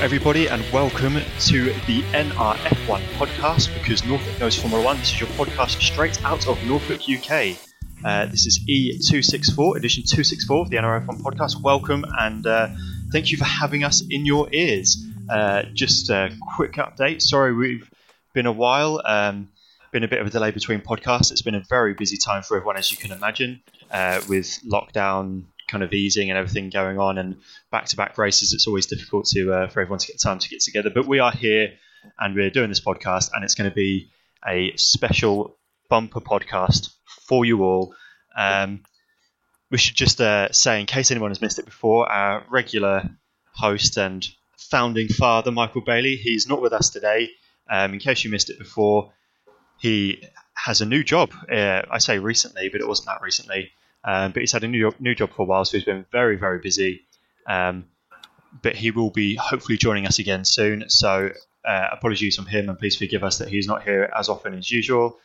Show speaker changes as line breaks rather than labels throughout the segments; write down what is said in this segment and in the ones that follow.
everybody, and welcome to the NRF1 podcast, because Norfolk knows Formula 1. This is your podcast straight out of Norfolk, UK. This is E264, edition 264 of the NRF1 podcast. Welcome, and thank you for having us in your ears. Just a quick update. Sorry, we've been a while. Been a bit of a delay between podcasts. It's been a very busy time for everyone, as you can imagine, with lockdown kind of easing and everything going on, and back-to-back races. It's always difficult for everyone to get time to get together, but we are here and we're doing this podcast, and it's going to be a special bumper podcast for you all. We should just say, in case anyone has missed it before, our regular host and founding father, Michael Bailey, he's not with us today. In case you missed it before, he has a new job. I say recently, but it wasn't that recently. But he's had a new job for a while, so he's been very, very busy. But he will be hopefully joining us again soon. So apologies from him, and please forgive us that he's not here as often as usual.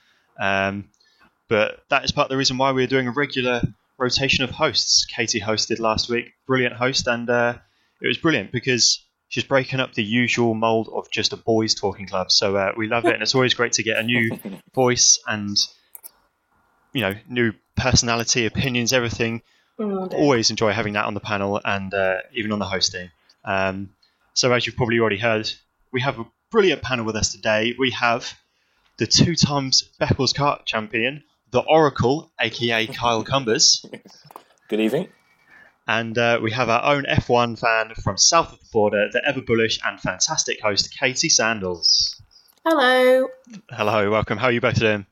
But that is part of the reason why we're doing a regular rotation of hosts. Katie hosted last week, brilliant host, and it was brilliant because she's breaking up the usual mould of just a boys talking club. So we love it, and it's always great to get a new voice and, you know, new personality, opinions, everything. Always enjoy having that on the panel and even on the hosting. So as you've probably already heard, we have a brilliant panel with us today. We have the 2 times Beccles Kart champion, the Oracle, aka Kyle Cumbers.
Good evening.
And we have our own F1 fan from south of the border, the ever bullish and fantastic host, Katie Sandals.
Hello.
Hello, welcome. How are you both doing?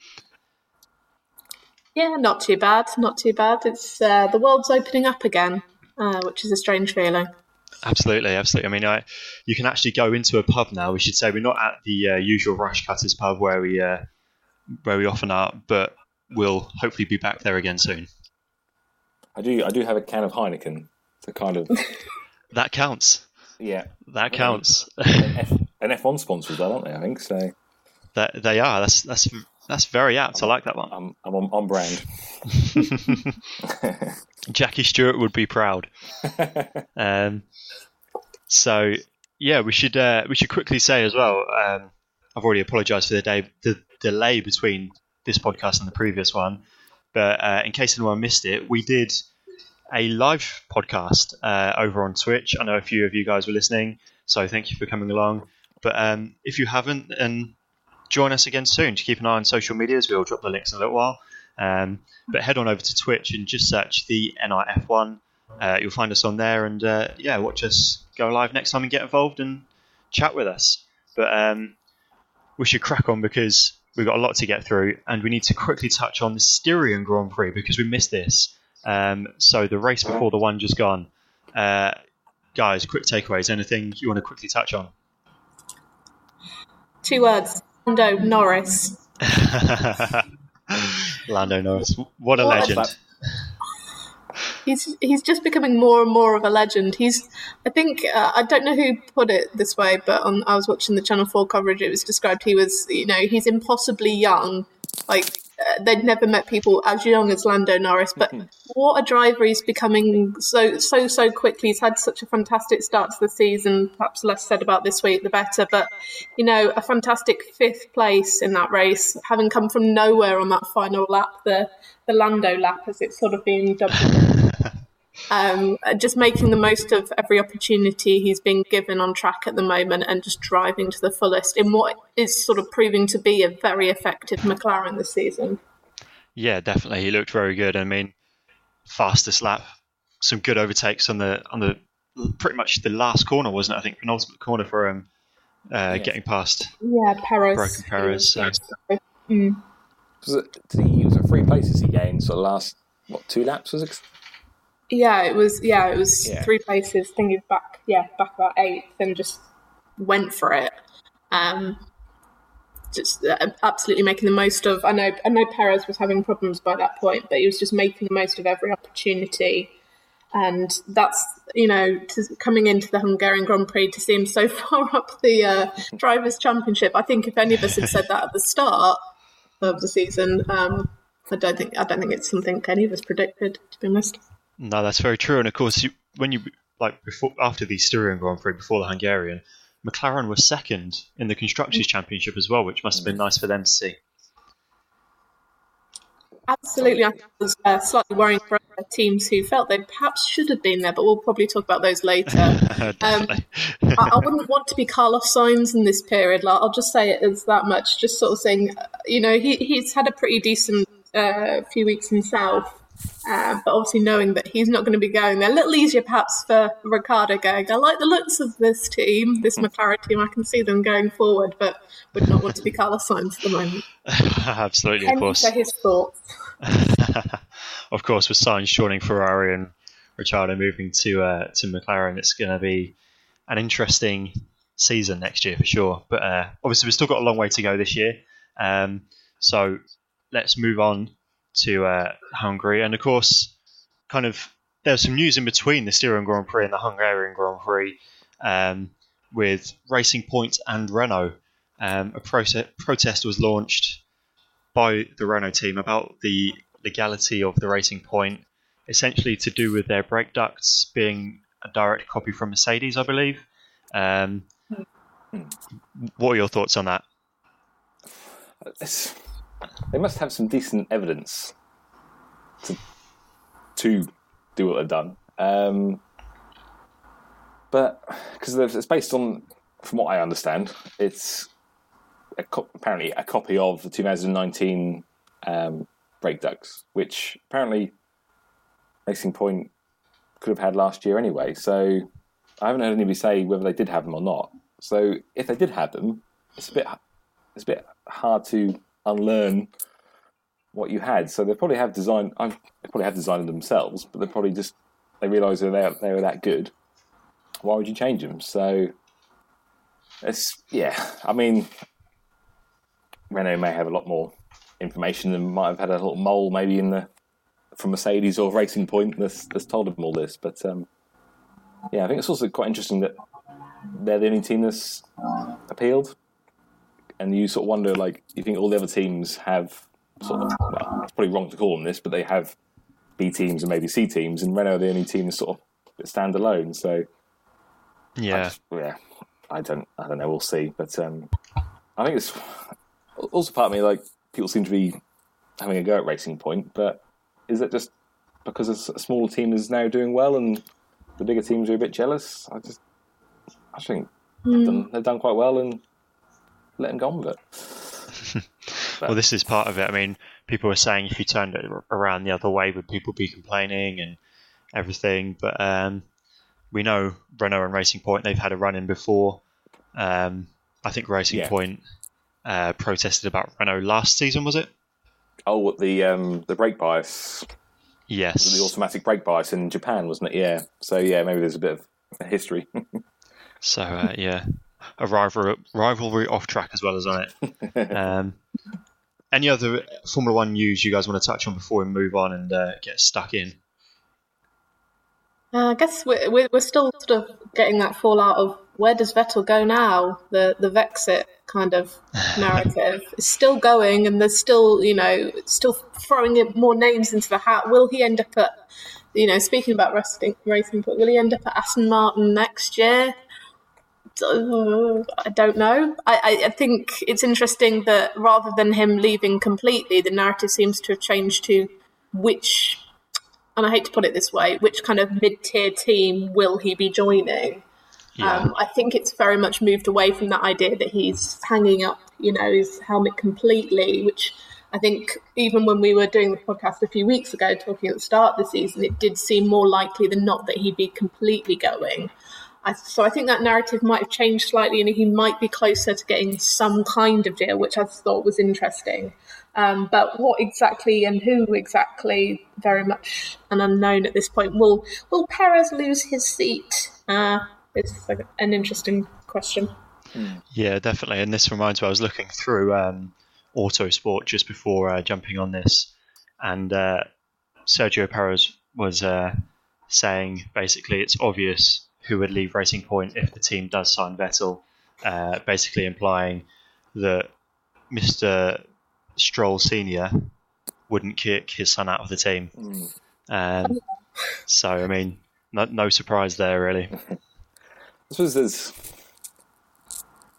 Yeah, not too bad. It's the world's opening up again, which is a strange feeling.
Absolutely. I mean, you can actually go into a pub now. We should say we're not at the usual Rush Cutters pub where we often are, but we'll hopefully be back there again soon.
I do have a can of Heineken. It's a kind of
that counts.
Yeah,
that counts.
An F1 sponsor as well, aren't they? I think so.
That they are. That's very apt. I like that one.
I'm on brand.
Jackie Stewart would be proud. So yeah, we should quickly say as well. I've already apologised for the delay between this podcast and the previous one, but in case anyone missed it, we did a live podcast over on Twitch. I know a few of you guys were listening, so thank you for coming along. But if you haven't, and join us again soon. To keep an eye on social medias, we'll drop the links in a little while. But head on over to Twitch and just search the NRF1. You'll find us on there, and watch us go live next time and get involved and chat with us. But we should crack on because we've got a lot to get through, and we need to quickly touch on the Styrian Grand Prix because we missed this. So the race before the one just gone. Guys, quick takeaways. Anything you want to quickly touch on?
2 words. Lando Norris.
Lando Norris. What a legend.
He's just becoming more and more of a legend. I think I don't know who put it this way, but I was watching the Channel 4 coverage. It was described he's impossibly young. Like they'd never met people as young as Lando Norris. But what a driver he's becoming so quickly. He's had such a fantastic start to the season. Perhaps less said about this week, the better. But a fantastic 5th place in that race, having come from nowhere on that final lap, the Lando lap, as it's sort of being dubbed. Just making the most of every opportunity he's being given on track at the moment, and just driving to the fullest in what is sort of proving to be a very effective McLaren this season. Yeah,
definitely. He looked very good. I mean, fastest lap, some good overtakes on the pretty much the last corner, wasn't it? I think penultimate corner for him, getting past.
Yeah, Perez.
Broken Perez. So.
Was it 3 places he gained? So the last 2 laps was it?
Yeah, it was 3 places. I think he's back about 8th, and just went for it. Just absolutely making the most of. I know Perez was having problems by that point, but he was just making the most of every opportunity. And that's coming into the Hungarian Grand Prix, to see him so far up the Drivers' Championship. I think if any of us had said that at the start of the season, I don't think it's something any of us predicted, to be honest.
No, that's very true. And of course, after the Styrian Grand Prix, before the Hungarian, McLaren was second in the Constructors' Championship as well, which must have been nice for them to see.
Absolutely. I was slightly worrying for other teams who felt they perhaps should have been there, but we'll probably talk about those later. I wouldn't want to be Carlos Sainz in this period. Like, I'll just say it as that much. Just sort of saying, he's had a pretty decent few weeks himself, but obviously knowing that he's not going to be going there. A little easier perhaps for Ricciardo going, I like the looks of this team, this McLaren team. I can see them going forward, but would not want to be Carlos Sainz at the moment.
Absolutely, of course.
His thoughts.
Of course, with Sainz joining Ferrari and Ricciardo moving to McLaren, it's going to be an interesting season next year for sure. But obviously, we've still got a long way to go this year. So let's move on to Hungary. And of course, there's some news in between the Styrian Grand Prix and the Hungarian Grand Prix with Racing Point and Renault. A protest was launched by the Renault team about the legality of the Racing Point, essentially to do with their brake ducts being a direct copy from Mercedes, I believe. What are your thoughts on that?
They must have some decent evidence to do what they've done. But because it's based on, from what I understand, it's apparently a copy of the 2019 brake ducts, which apparently Racing Point could have had last year anyway. So I haven't heard anybody say whether they did have them or not. So if they did have them, it's a bit hard to unlearn what you had. So they probably have designed them themselves, but they realise they were that good. Why would you change them? So I mean, Renault may have a lot more information and might have had a little mole maybe from Mercedes or Racing Point that's told them all this. But I think it's also quite interesting that they're the only team that's appealed. And you sort of wonder, like, you think all the other teams have sort of, well, it's probably wrong to call them this, but they have B teams and maybe C teams, and Renault are the only team that sort of stand alone. So, I don't know. We'll see. But I think it's also part of me, like, people seem to be having a go at Racing Point, but is it just because a smaller team is now doing well and the bigger teams are a bit jealous? I think they've done quite well and let them go on with it.
Well, this is part of it. I mean, people were saying if you turned it around the other way, would people be complaining and everything? But we know Renault and Racing Point, they've had a run-in before. I think Racing Point protested about Renault last season, was it?
Oh, the brake bias.
Yes.
The automatic brake bias in Japan, wasn't it? Yeah. So, maybe there's a bit of a history.
So, a rivalry off track as well as on it. Any other Formula One news you guys want to touch on before we move on and get stuck in?
I guess we're still sort of getting that fallout of where does Vettel go now? The Vexit kind of narrative is still going, and there's still still throwing more names into the hat. Will he end up at speaking about racing, but will he end up at Aston Martin next year? I don't know. I think it's interesting that rather than him leaving completely, the narrative seems to have changed to which, and I hate to put it this way, which kind of mid-tier team will he be joining? Yeah. I think it's very much moved away from that idea that he's hanging up, his helmet completely, which I think even when we were doing the podcast a few weeks ago, talking at the start of the season, it did seem more likely than not that he'd be completely going. So I think that narrative might have changed slightly and he might be closer to getting some kind of deal, which I thought was interesting. But what exactly and who exactly, very much an unknown at this point. Will Perez lose his seat? It's an interesting question.
Yeah, definitely. And this reminds me, I was looking through Autosport just before jumping on this, and Sergio Perez was saying basically it's obvious who would leave Racing Point if the team does sign Vettel, basically implying that Mr. Stroll Sr. wouldn't kick his son out of the team. So, I mean, no surprise there, really.
I suppose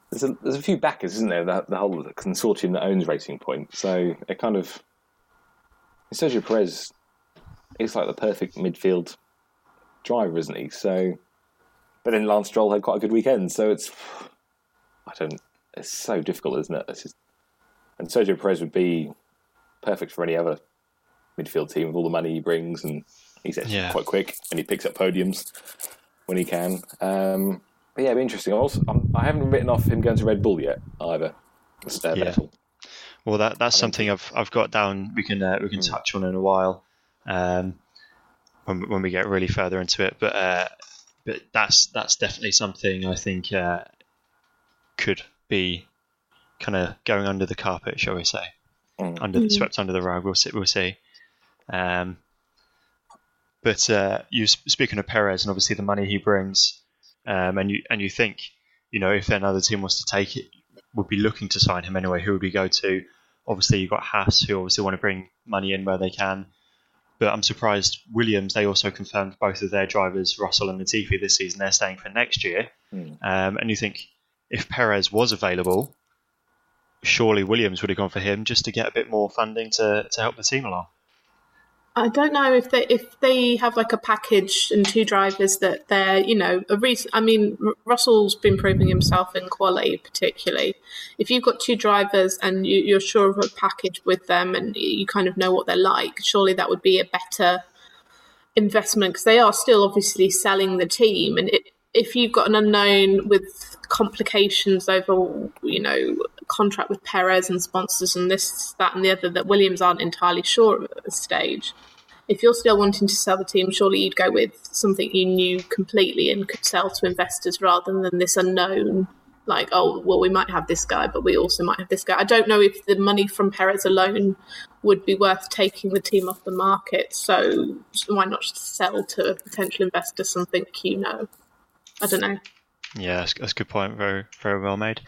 there's a few backers, isn't there? The whole consortium that owns Racing Point. So it kind of Sergio Perez is like the perfect midfield driver, isn't he? So, but then Lance Stroll had quite a good weekend. So it's so difficult, isn't it? And Sergio Perez would be perfect for any other midfield team with all the money he brings, and he's actually quite quick and he picks up podiums when he can. But yeah, it'd be interesting. I haven't written off him going to Red Bull yet either. Vettel.
Well, that's something I've got down. We can touch on in a while when we get really further into it. But that's definitely something I think could be kind of going under the carpet, shall we say, swept under the rug. We'll see. But you speaking of Perez and obviously the money he brings, and you think, if another team was to take it, would be looking to sign him anyway, who would we go to? Obviously, you've got Haas, who obviously want to bring money in where they can. But I'm surprised Williams, they also confirmed both of their drivers, Russell and Latifi, this season. They're staying for next year. And you think if Perez was available, surely Williams would have gone for him just to get a bit more funding to help the team along.
I don't know if they have like a package and two drivers that they're, Russell's been proving himself in quali particularly. If you've got two drivers and you're sure of a package with them and you kind of know what they're like, surely that would be a better investment, because they are still obviously selling the team. And if you've got an unknown with complications over, contract with Perez and sponsors and this, that and the other that Williams aren't entirely sure of at this stage, if you're still wanting to sell the team, surely you'd go with something you knew completely and could sell to investors rather than this unknown, like, oh, well, we might have this guy, but we also might have this guy. I don't know if the money from Perez alone would be worth taking the team off the market, so why not sell to a potential investor something I don't know. Yeah,
that's a good point. Very, very well made.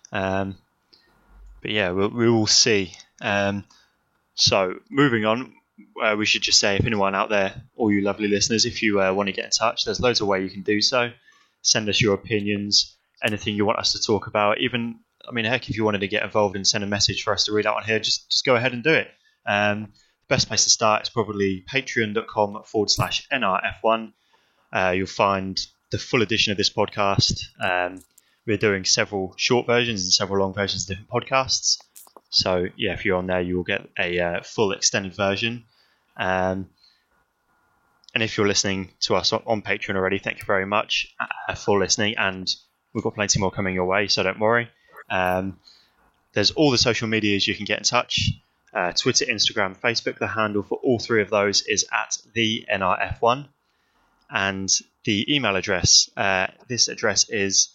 But yeah, we will see. So moving on, we should just say, if anyone out there, all you lovely listeners, if you want to get in touch, there's loads of ways you can do so. Send us your opinions, anything you want us to talk about. Even, heck, if you wanted to get involved and send a message for us to read out on here, just go ahead and do it. The best place to start is probably patreon.com/NRF1. You'll find the full edition of this podcast. We're doing several short versions and several long versions of different podcasts. So, yeah, if you're on there, you will get a full extended version. And if you're listening to us on Patreon already, thank you very much for listening. And we've got plenty more coming your way, so don't worry. There's all the social medias you can get in touch. Twitter, Instagram, Facebook. The handle for all three of those is @the_NRF1. And the email address, this address is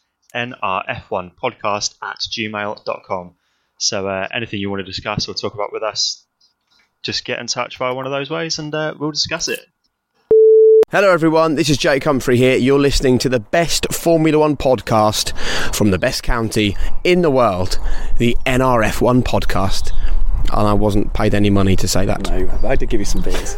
nrf1podcast@gmail.com. So anything you want to discuss or talk about with us, just get in touch via one of those ways and we'll discuss it.
Hello everyone, this is Jake Humphrey here. You're listening to the best Formula One podcast from the best county in the world, the NRF1 podcast. And I wasn't paid any money to say that.
No, I did give you some beers.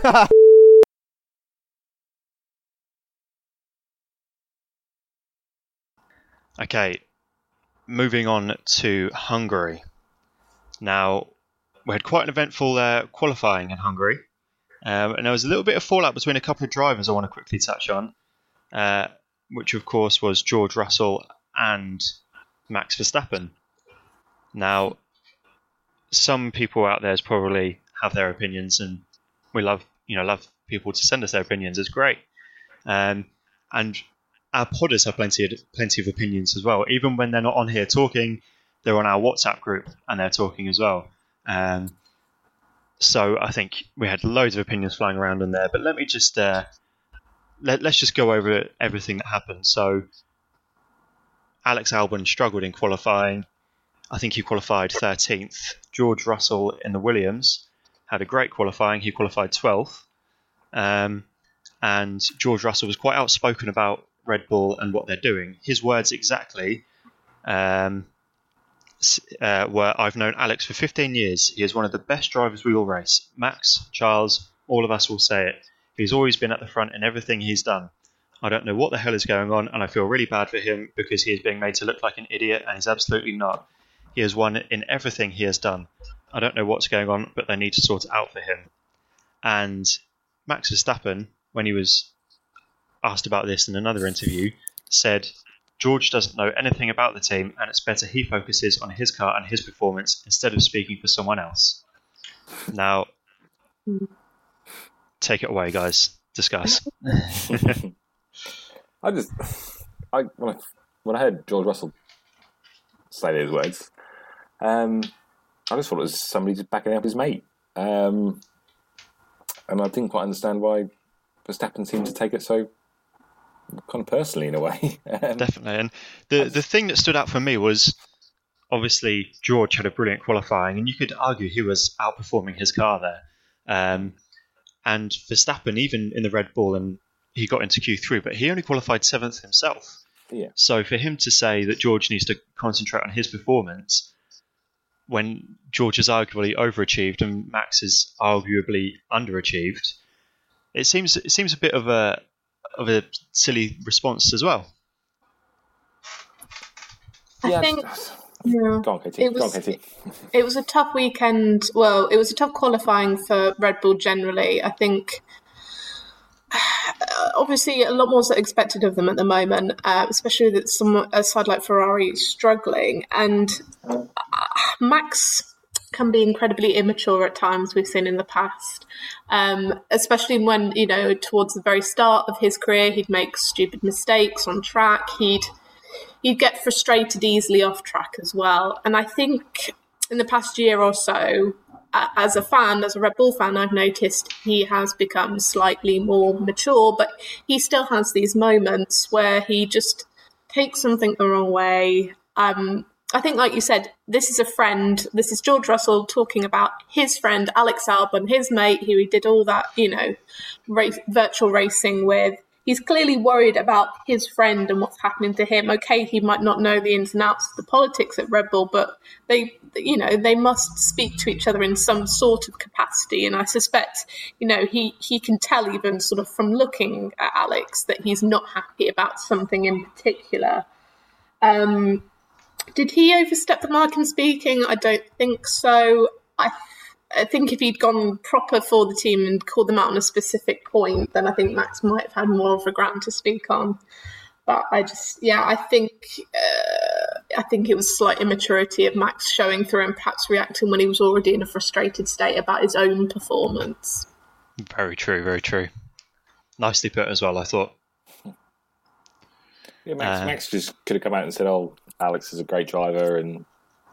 Okay, moving on to Hungary. Now, we had quite an eventful qualifying in Hungary, and there was a little bit of fallout between a couple of drivers I want to quickly touch on, which of course was George Russell and Max Verstappen. Now, some people out there probably have their opinions, and we love people to send us their opinions. It's great, and our podders have plenty of opinions as well. Even when they're not on here talking, they're on our WhatsApp group and they're talking as well. So I think we had loads of opinions flying around in there. But let me just let's just go over everything that happened. So Alex Albon struggled in qualifying. I think he qualified 13th. George Russell in the Williams had a great qualifying. He qualified 12th. And George Russell was quite outspoken about Red Bull and what they're doing. His words exactly were, "I've known Alex for 15 years. He is one of the best drivers we all race. Max, Charles, all of us will say it. He's always been at the front in everything he's done. I don't know what the hell is going on, and I feel really bad for him because he is being made to look like an idiot, and he's absolutely not. He has won in everything he has done. I don't know what's going on, but they need to sort it out for him. And Max Verstappen, when he was asked about this in another interview, said George doesn't know anything about the team, and it's better he focuses on his car and his performance instead of speaking for someone else. Now, take it away, guys. Discuss.
When I heard George Russell say those words, I just thought it was somebody just backing up his mate, and I didn't quite understand why Verstappen seemed to take it so kind of personally in a way.
Definitely, and the thing that stood out for me was obviously George had a brilliant qualifying, and you could argue he was outperforming his car there. And Verstappen, even in the Red Bull, and he got into Q3, but he only qualified 7th himself.
Yeah.
So for him to say that George needs to concentrate on his performance when George has arguably overachieved and Max has arguably underachieved, it seems a bit of a silly response as well.
I think. Yeah.
Go on, Katie.
It was a tough weekend. Well, it was a tough qualifying for Red Bull generally. I think, obviously, a lot more is expected of them at the moment, especially that a side like Ferrari is struggling. And Max can be incredibly immature at times, we've seen in the past, especially when, towards the very start of his career, he'd make stupid mistakes on track. He'd get frustrated easily off track as well. And I think in the past year or so, as a Red Bull fan, I've noticed he has become slightly more mature, but he still has these moments where he just takes something the wrong way. I think, like you said, this is a friend. This is George Russell talking about his friend, Alex Albon, his mate, who he did all that, virtual racing with. He's clearly worried about his friend and what's happening to him. Okay, he might not know the ins and outs of the politics at Red Bull, but they must speak to each other in some sort of capacity. And I suspect, he can tell even sort of from looking at Alex that he's not happy about something in particular. Did he overstep the mark in speaking? I don't think so. I think if he'd gone proper for the team and called them out on a specific point, then I think Max might have had more of a ground to speak on. But I think it was slight immaturity of Max showing through and perhaps reacting when he was already in a frustrated state about his own performance.
Very true, very true. Nicely put as well, I thought.
Yeah, Max just could have come out and said, "Oh, Alex is a great driver," and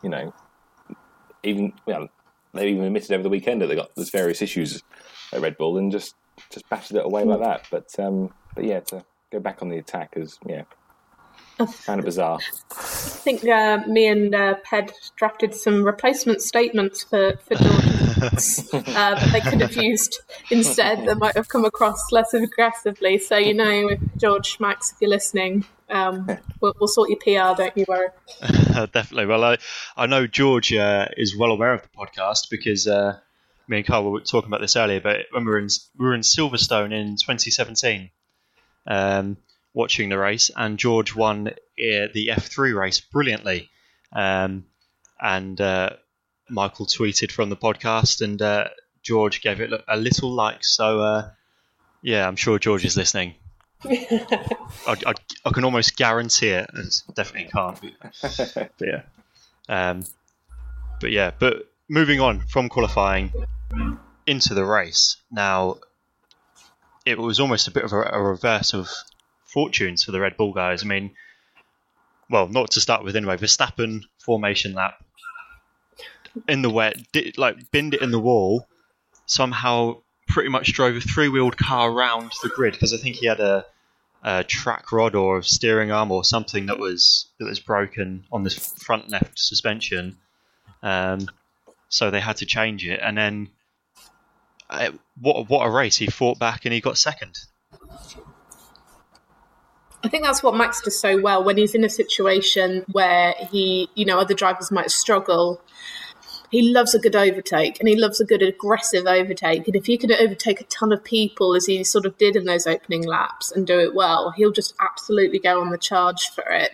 they even admitted over the weekend that they got there's various issues at Red Bull, and just battered it away like that. But yeah, to go back on the attack is kind of bizarre.
I think me and Ped drafted some replacement statements for George that they could have used instead that might have come across less aggressively. So, George, Max, if you're listening, we'll sort your PR, don't you worry.
Definitely. Well, I know George is well aware of the podcast because me and Carl were talking about this earlier, but when we were in Silverstone in 2017, watching the race, and George won the F3 race brilliantly. And Michael tweeted from the podcast, and George gave it a little like. So, I'm sure George is listening. I can almost guarantee it. Definitely can't. But moving on from qualifying into the race. Now, it was almost a bit of a reverse of fortunes for the Red Bull guys. I mean, well, not to start with anyway. Verstappen formation lap in the wet, binned it in the wall. Somehow, pretty much drove a three-wheeled car around the grid because I think he had a track rod or a steering arm or something that was broken on the front left suspension. So they had to change it, and then what a race! He fought back and he got second.
I think that's what Max does so well when he's in a situation where other drivers might struggle. he loves a good overtake, and he loves a good aggressive overtake. And if he can overtake a ton of people, as he sort of did in those opening laps, and do it well, he'll just absolutely go on the charge for it.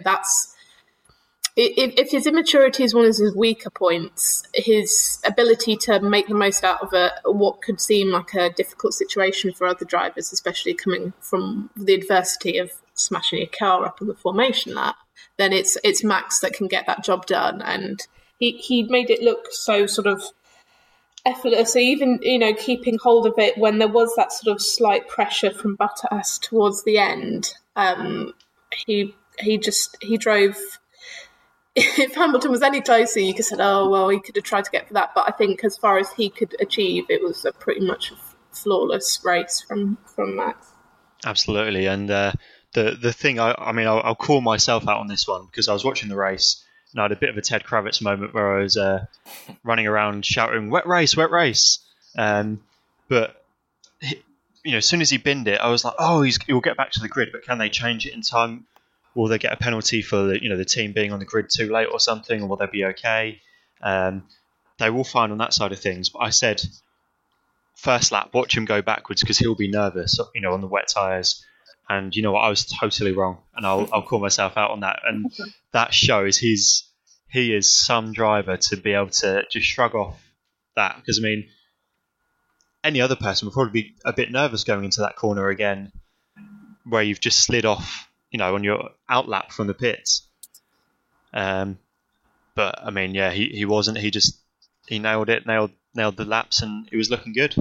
If his immaturity is one of his weaker points, his ability to make the most out of what could seem like a difficult situation for other drivers, especially coming from the adversity of smashing a car up on the formation lap, then it's Max that can get that job done. And he made it look so sort of effortless, even, keeping hold of it when there was that sort of slight pressure from Bottas towards the end. He drove. If Hamilton was any closer, you could have said, oh, well, he could have tried to get for that. But I think as far as he could achieve, it was a pretty much flawless race from Max.
Absolutely. And the thing, I'll call myself out on this one, because I was watching the race and I had a bit of a Ted Kravitz moment where I was running around shouting, wet race, wet race. But, as soon as he binned it, I was like, oh, he'll get back to the grid, but can they change it in time? Will they get a penalty for the team being on the grid too late or something, or will they be okay? They will fine on that side of things. But I said, first lap, watch him go backwards because he'll be nervous, on the wet tyres. And you know what? I was totally wrong, and I'll call myself out on that. And that shows he is some driver to be able to just shrug off that. Because any other person would probably be a bit nervous going into that corner again, where you've just slid off, on your outlap from the pits. But he wasn't. He nailed it, nailed the laps, and it was looking good.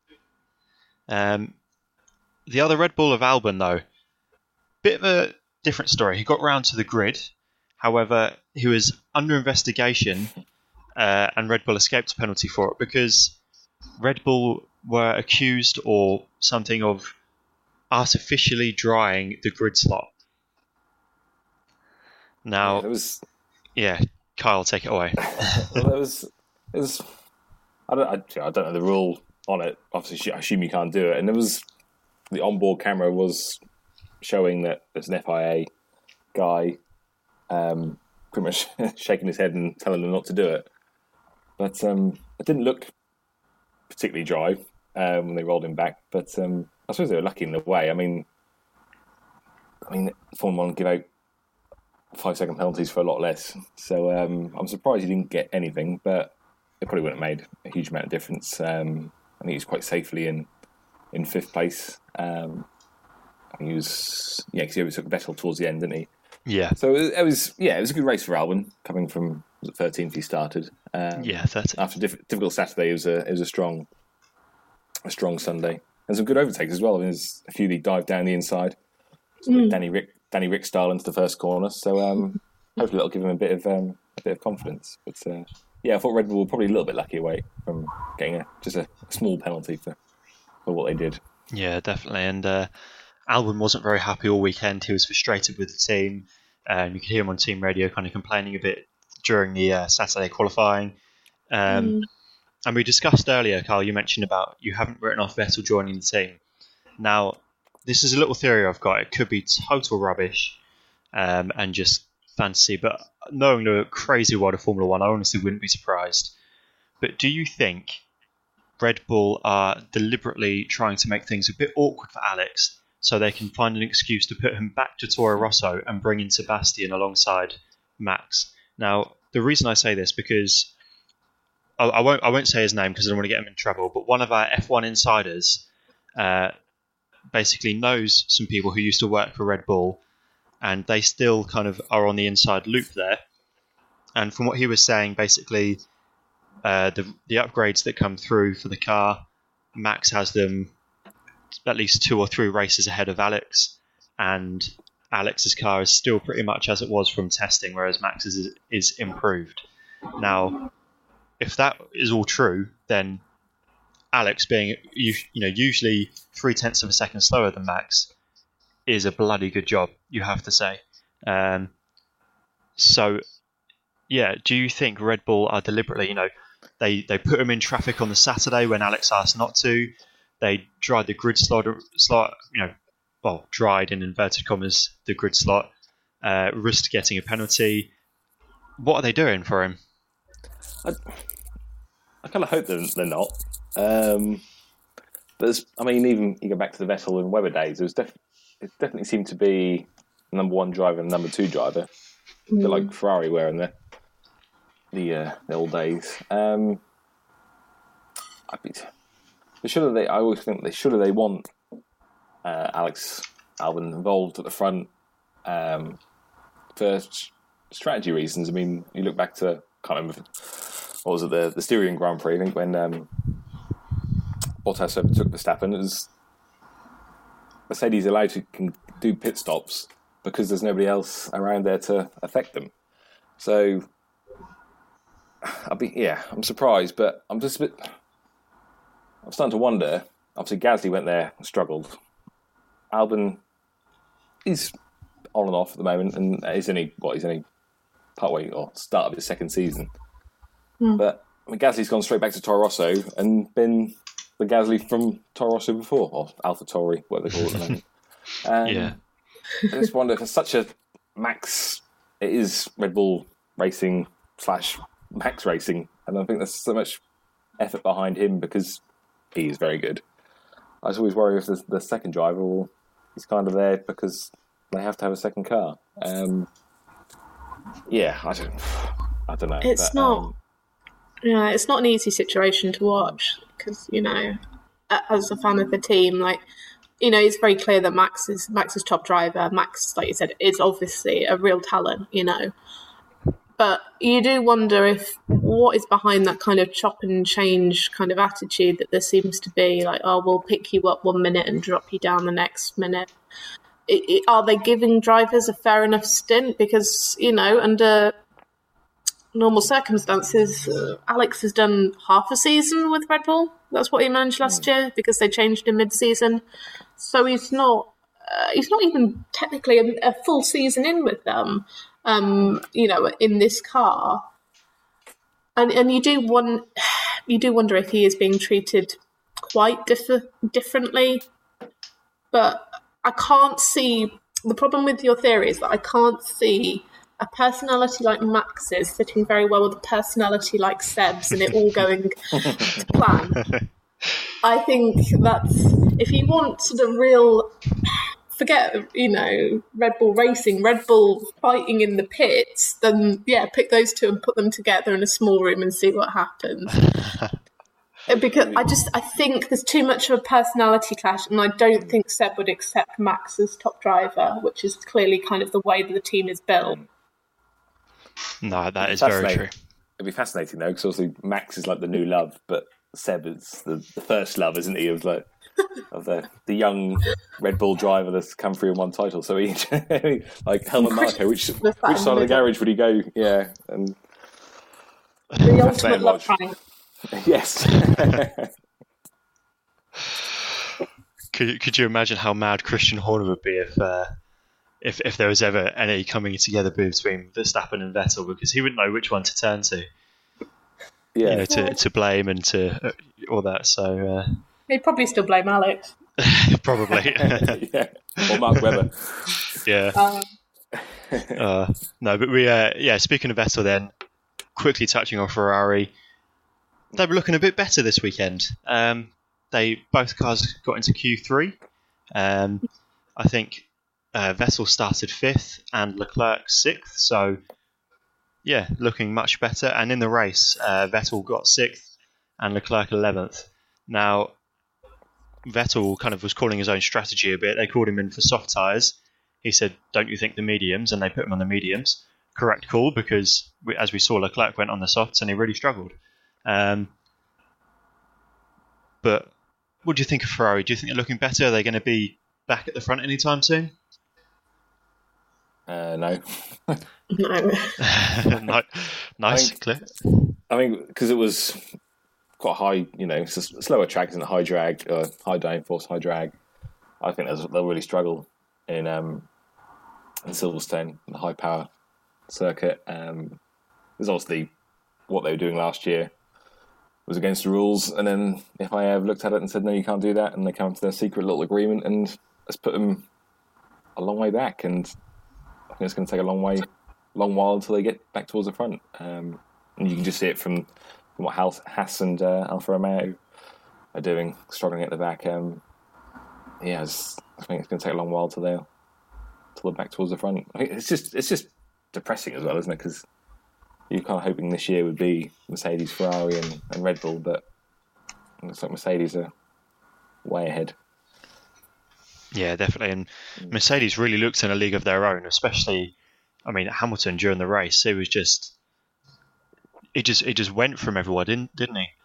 The other Red Bull of Albon, though, bit of a different story. He got round to the grid. However, he was under investigation, and Red Bull escaped a penalty for it because Red Bull were accused or something of artificially drying the grid slot. Now, Kyle, take it away.
Well, it was. I don't know the rule on it. Obviously, I assume you can't do it. And the onboard camera was showing that there's an FIA guy, pretty much shaking his head and telling them not to do it. But it didn't look particularly dry when they rolled him back. But I suppose they were lucky in a way. Formula 1 give out 5-second penalties for a lot less. So I'm surprised he didn't get anything, but it probably wouldn't have made a huge amount of difference. I think he was quite safely in fifth place. I think he was, because he overtook Vettel towards the end, didn't he?
Yeah. So
it was a good race for Albon, coming from 13th he started.
13th. After
a difficult Saturday, it was a strong Sunday. And some good overtakes as well. There's a few that dived down the inside. Danny Rick style into the first corner. So hopefully that'll give him a bit of confidence. But I thought Red Bull were probably a little bit lucky away from getting just a small penalty for what they did.
Yeah, definitely. And Albon wasn't very happy all weekend. He was frustrated with the team. You could hear him on team radio kind of complaining a bit during the Saturday qualifying. And we discussed earlier, Carl, you mentioned about you haven't written off Vettel joining the team. Now, this is a little theory I've got. It could be total rubbish and just fantasy, but knowing the crazy world of Formula 1, I honestly wouldn't be surprised. But do you think Red Bull are deliberately trying to make things a bit awkward for Alex so they can find an excuse to put him back to Toro Rosso and bring in Sebastian alongside Max? Now, the reason I say this, because I won't say his name because I don't want to get him in trouble, but one of our F1 insiders basically knows some people who used to work for Red Bull, and they still kind of are on the inside loop there. And from what he was saying, basically, the upgrades that come through for the car, Max has them at least 2 or 3 races ahead of Alex, and Alex's car is still pretty much as it was from testing, whereas Max's is improved. Now, if that is all true, then Alex being usually 0.3 of a second slower than Max is a bloody good job, you have to say. So, do you think Red Bull are deliberately, they put him in traffic on the Saturday when Alex asked not to? They dried the grid slot, dried in inverted commas the grid slot, risked getting a penalty. What are they doing for him?
I kind of hope they're not. But even you go back to the Vettel and Webber days, it definitely seemed to be number one driver and number two driver, a bit like Ferrari were in the old days. I always think they want Alex Albon involved at the front for strategy reasons. I mean, you look back to, can't remember, what was it, the Styrian Grand Prix, I think, when Bottas overtook Verstappen. It was Mercedes allowed to do pit stops because there's nobody else around there to affect them. So, I'm surprised, but I'm starting to wonder. Obviously, Gasly went there and struggled. Albon, he's on and off at the moment, and he's only partway or start of his second season. But Gasly's gone straight back to Toro Rosso and been the Gasly from Toro Rosso before, or AlphaTauri, whatever they call it at the moment. I just wonder if it's such a Max, it is Red Bull Racing / Max Racing, and I think there's so much effort behind him because he is very good. I just always worry if the second driver is kind of there because they have to have a second car. I don't know.
It's not an easy situation to watch because, as a fan of the team, it's very clear that Max is top driver. Max, like you said, is obviously a real talent, But you do wonder if what is behind that kind of chop and change kind of attitude that there seems to be, like, oh, we'll pick you up 1 minute and drop you down the next minute. Are they giving drivers a fair enough stint? Because, under normal circumstances, Alex has done half a season with Red Bull. That's what he managed last year because they changed him mid-season. So he's not even technically a full season in with them. In this car, and you do wonder if he is being treated quite differently. But I can't see the problem with your theory is that I can't see a personality like Max's sitting very well with a personality like Seb's and it all going to plan. I think that's if you want sort of real. Forget, Red Bull Racing, Red Bull fighting in the pits, then, pick those two and put them together in a small room and see what happens. Because I think there's too much of a personality clash, and I don't think Seb would accept Max as top driver, which is clearly kind of the way that the team is built.
No, that is very true.
It'd be fascinating, though, because obviously Max is like the new love, but Seb is the first love, isn't he, of the young Red Bull driver that's come through and won title. So he, like Helmut Marko, which side of the garage would he go? Yeah, and
the ultimate love triangle.
Yes.
Could you imagine how mad Christian Horner would be if there was ever any coming together between Verstappen and Vettel, because he wouldn't know which one to turn to. Yeah, to blame and to all that. So.
He'd probably still blame Alex.
Probably.
Yeah. Or Mark Webber.
Yeah. No, but we, speaking of Vettel then, quickly touching on Ferrari, they were looking a bit better this weekend. Both cars got into Q3. I think Vettel started 5th and Leclerc 6th, so yeah, looking much better. And in the race, Vettel got 6th and Leclerc 11th. Now, Vettel kind of was calling his own strategy a bit. They called him in for soft tyres. He said, don't you think the mediums? And they put him on the mediums. Correct call, because as we saw, Leclerc went on the softs and he really struggled. But what do you think of Ferrari? Do you think they're looking better? Are they going to be back at the front anytime soon?
No.
No.
Nice, clear.
I mean, because it was quite high, it's a slower track, isn't it? High drag, high downforce, high drag. I think they'll really struggle in Silverstone, the high power circuit. There's obviously what they were doing last year was against the rules, and then if I have looked at it and said no, you can't do that, and they come to their secret little agreement, and it's put them a long way back, and I think it's going to take a long while until they get back towards the front. And you can just see it from what Haas and Alfa Romeo are doing, struggling at the back. I think it's going to take a long while till they're back towards the front. I think it's just depressing as well, isn't it? Because you're kind of hoping this year would be Mercedes, Ferrari, and Red Bull, but it looks like Mercedes are way ahead.
Yeah, definitely. And Mercedes really looked in a league of their own, especially, I mean, Hamilton during the race. It was just, it just went from everyone, didn't he?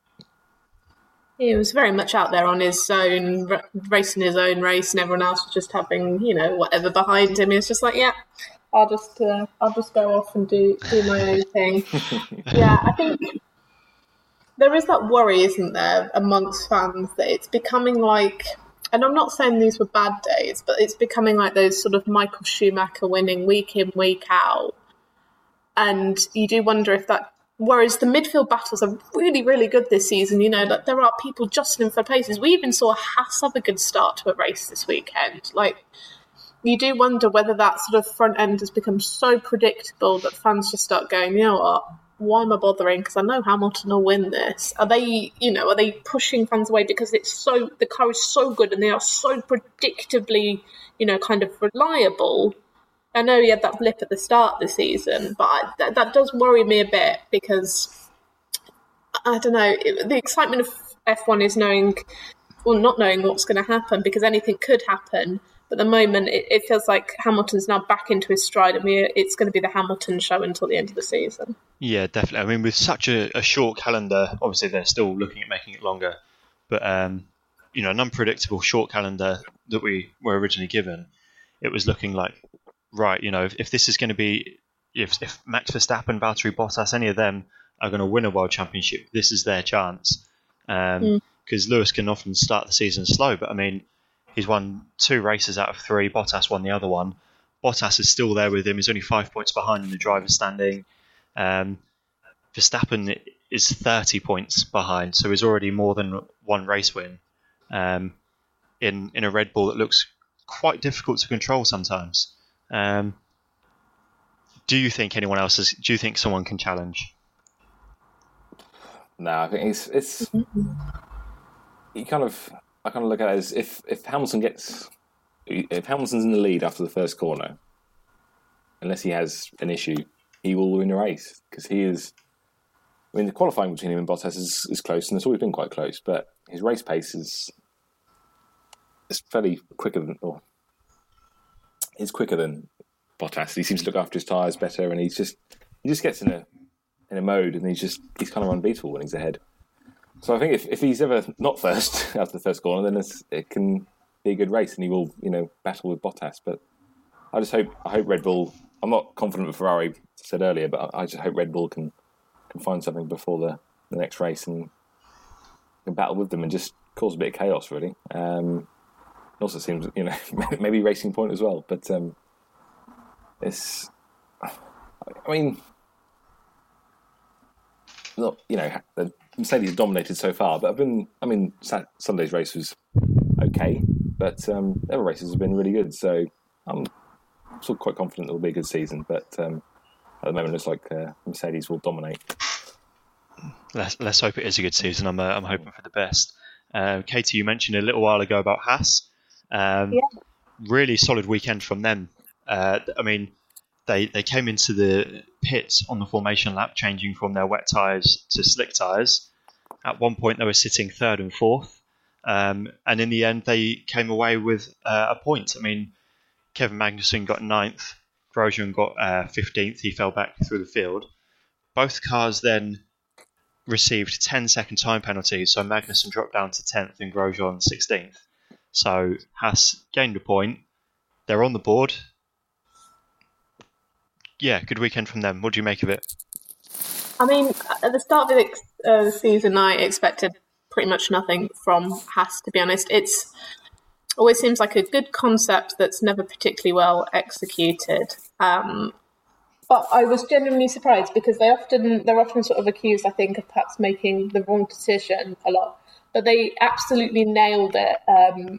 He was very much out there on his own, racing his own race, and everyone else was just having, whatever behind him. He was just like, yeah, I'll just go off and do my own thing. Yeah, I think there is that worry, isn't there, amongst fans that it's becoming like, and I'm not saying these were bad days, but it's becoming like those sort of Michael Schumacher winning week in, week out. And you do wonder if that, whereas the midfield battles are really, really good this season, that there are people jostling for places. We even saw Haas have a good start to a race this weekend. Like, you do wonder whether that sort of front end has become so predictable that fans just start going, you know what, why am I bothering? Because I know Hamilton will win this. Are they pushing fans away because the car is so good and they are so predictably, kind of reliable? I know he had that blip at the start of the season, but that does worry me a bit because, I don't know, the excitement of F1 is not knowing what's going to happen, because anything could happen. But at the moment, it feels like Hamilton's now back into his stride, and it's going to be the Hamilton show until the end of the season.
Yeah, definitely. I mean, with such a short calendar, obviously they're still looking at making it longer, but an unpredictable short calendar that we were originally given, it was looking like, right, if this is going to be, if Max Verstappen, Valtteri Bottas, any of them are going to win a world championship, this is their chance. Because Lewis can often start the season slow, but I mean, he's won 2 races out of 3. Bottas won the other one. Bottas is still there with him. He's only 5 points behind in the driver's standing. Verstappen is 30 points behind, so he's already more than 1 race win in a Red Bull that looks quite difficult to control sometimes. Do you think anyone else do you think someone can challenge?
No, I think it's I kind of look at it as if Hamilton's in the lead after the first corner, unless he has an issue, he will win a race, because he is. I mean, the qualifying between him and Bottas is close, and it's always been quite close. But his race pace is fairly quicker than, or is quicker than Bottas. He seems to look after his tyres better, and he just gets in a mode, and he's kind of unbeatable when he's ahead. So I think if he's ever not first after the first corner, then it can be a good race, and he will battle with Bottas. But I hope Red Bull. I'm not confident with Ferrari, as I said earlier, but I just hope Red Bull can find something before the next race and can battle with them and just cause a bit of chaos, really. It also seems maybe Racing Point as well, but it's. I mean, not the Mercedes dominated so far, but Sunday's race was okay, but the other races have been really good. So I'm still quite confident it will be a good season. But at the moment, it looks like Mercedes will dominate.
Let's hope it is a good season. I'm hoping for the best. Katie, you mentioned a little while ago about Haas. Really solid weekend from them. I mean, they came into the pits on the formation lap, changing from their wet tyres to slick tyres. At one point, they were sitting 3rd and 4th. And in the end, they came away with a point. I mean, Kevin Magnussen got 9th. Grosjean got 15th. He fell back through the field. Both cars then received 10-second time penalties, so Magnussen dropped down to 10th and Grosjean 16th. So Haas gained a point. They're on the board. Yeah, good weekend from them. What do you make of it?
I mean, at the start of the season, I expected pretty much nothing from Haas, to be honest. It's always seems like a good concept that's never particularly well executed. But I was genuinely surprised, because they're often sort of accused, I think, of perhaps making the wrong decision a lot. But they absolutely nailed it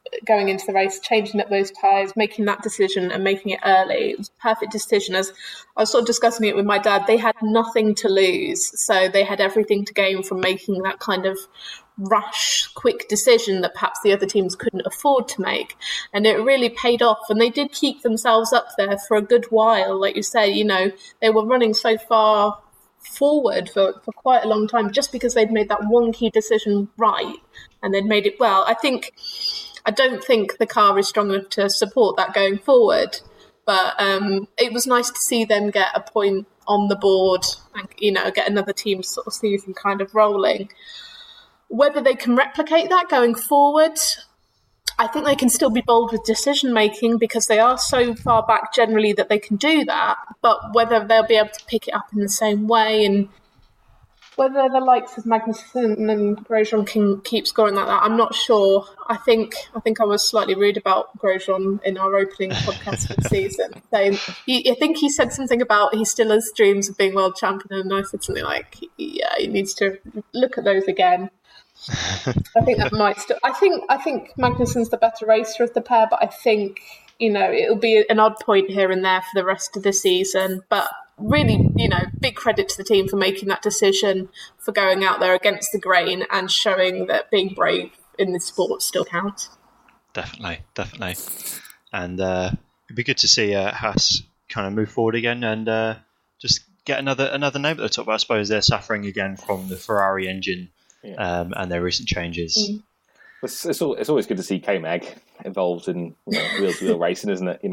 going into the race, changing up those tyres, making that decision and making it early. It was a perfect decision. As I was sort of discussing it with my dad, they had nothing to lose, so they had everything to gain from making that kind of rash, quick decision that perhaps the other teams couldn't afford to make. And it really paid off, and they did keep themselves up there for a good while. Like you say, you know, they were running so far forward for quite a long time just because they'd made that one key decision right and they'd made it well. I don't think the car is strong enough to support that going forward, but it was nice to see them get a point on the board and, you know, get another team sort of season kind of rolling. Whether they can replicate that going forward, I think they can still be bold with decision making because they are so far back generally that they can do that, but whether they'll be able to pick it up in the same way and whether the likes of Magnussen and Grosjean can keep scoring like that, I'm not sure. I think I was slightly rude about Grosjean in our opening podcast for the season. I think he said something about he still has dreams of being world champion, and I said something like, yeah, he needs to look at those again. I think that might still. I think Magnussen's the better racer of the pair, but I think, you know, it'll be an odd point here and there for the rest of the season. But really, you know, big credit to the team for making that decision, for going out there against the grain and showing that being brave in this sport still counts.
Definitely. And it'd be good to see Haas kind of move forward again and just get another name at the top. I suppose they're suffering again from the Ferrari engine. Yeah. And their recent changes.
It's always good to see K-Mag involved in, you know, wheel-to-wheel racing, isn't it? You know,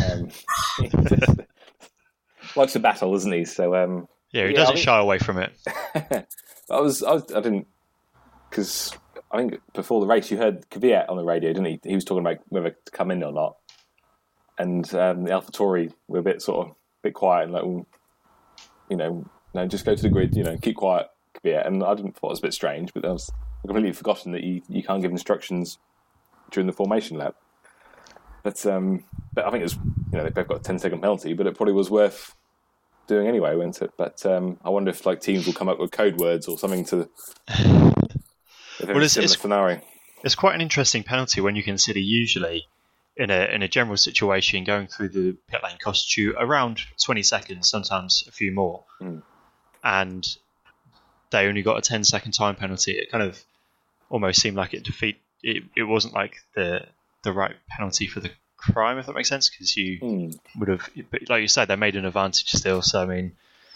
likes a battle, isn't he? So
he doesn't shy away from it.
I didn't, because I think before the race you heard Kvyat on the radio, didn't he? He was talking about whether to come in or not, and the AlphaTauri were a bit quiet and like, well, you know, no, just go to the grid, you know, keep quiet. Yeah, and I thought it was a bit strange, but I was completely forgotten that you can't give instructions during the formation lap. But I think it's, you know, they both got a 10-second penalty, but it probably was worth doing anyway, wasn't it? But I wonder if like teams will come up with code words or something to. Scenario.
It's quite an interesting penalty when you consider usually in a general situation going through the pit lane costs you around 20 seconds, sometimes a few more, and they only got a 10-second time penalty. It kind of almost seemed like it wasn't like the right penalty for the crime, if that makes sense, because you would have, like you said, they made an advantage still. So I mean,